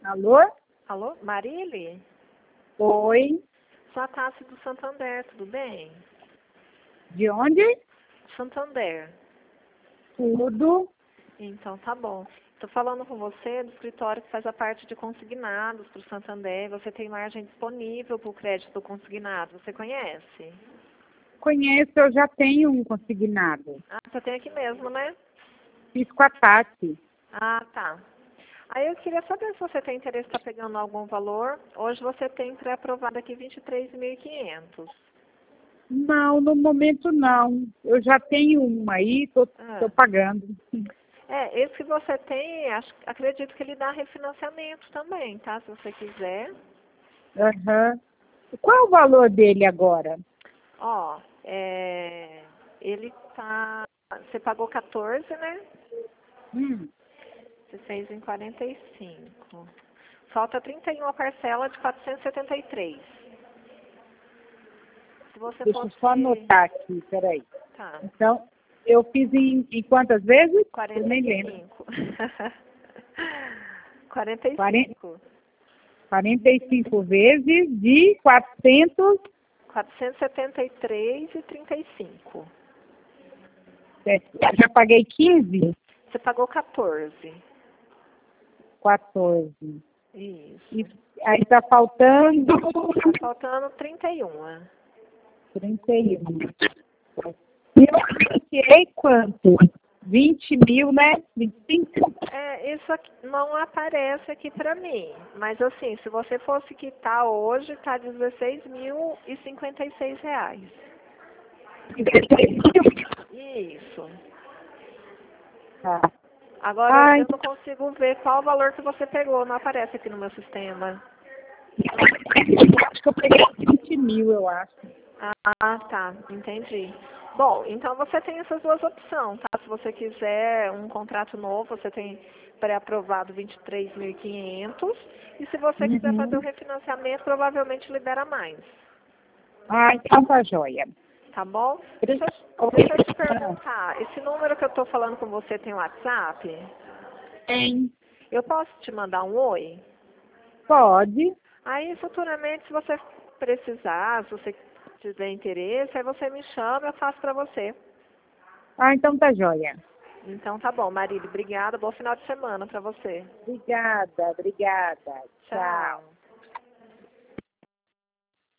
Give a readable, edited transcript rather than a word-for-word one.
Alô? Alô, Marília? Oi. Sou a Tássia do Santander, tudo bem? De onde? Santander. Tudo. Então, tá bom. Estou falando com você do escritório que faz a parte de consignados para o Santander. Você tem margem disponível para o crédito do consignado. Você conhece? Conheço, eu já tenho um consignado. Ah, você tem aqui mesmo, né? Fiz com a Tati. Ah, tá. Aí eu queria saber se você tem interesse em estar pegando algum valor. Hoje você tem pré-aprovado aqui 23.500. Não, no momento não. Eu já tenho uma aí, tô pagando. Esse que você tem, acredito que ele dá refinanciamento também, tá? Se você quiser. Aham. Qual é o valor dele agora? Ó, ele tá... Você pagou 14, né? Você fez em 45. Falta 31 a parcela de 473. Se você Deixa eu fosse... só anotar aqui, peraí. Tá. Então, eu fiz em quantas vezes? Eu nem lembro. 45. 45. 45 vezes de 400... 473,35. Já paguei 15? Você pagou 14. 14. Isso. E aí está faltando Tá faltando 31. 31. E eu financiei quanto? 20 mil, né? 25? Isso aqui não aparece aqui pra mim. Mas assim, se você fosse quitar hoje, tá R$16.056. Isso. Tá. Agora eu não consigo ver qual o valor que você pegou, não aparece aqui no meu sistema. Acho que eu peguei 20 mil, eu acho. Ah, tá, entendi. Bom, então você tem essas duas opções, tá? Se você quiser um contrato novo, você tem pré-aprovado 23.500. E se você quiser fazer o refinanciamento, provavelmente libera mais. Ah, então tá joia. Tá bom? Deixa eu te perguntar, esse número que eu tô falando com você tem WhatsApp? Tem. Eu posso te mandar um oi? Pode. Aí, futuramente, se você precisar, se você tiver interesse, aí você me chama, eu faço pra você. Ah, então tá joia. Então tá bom, Marília, obrigada. Bom final de semana pra você. Obrigada. Tchau.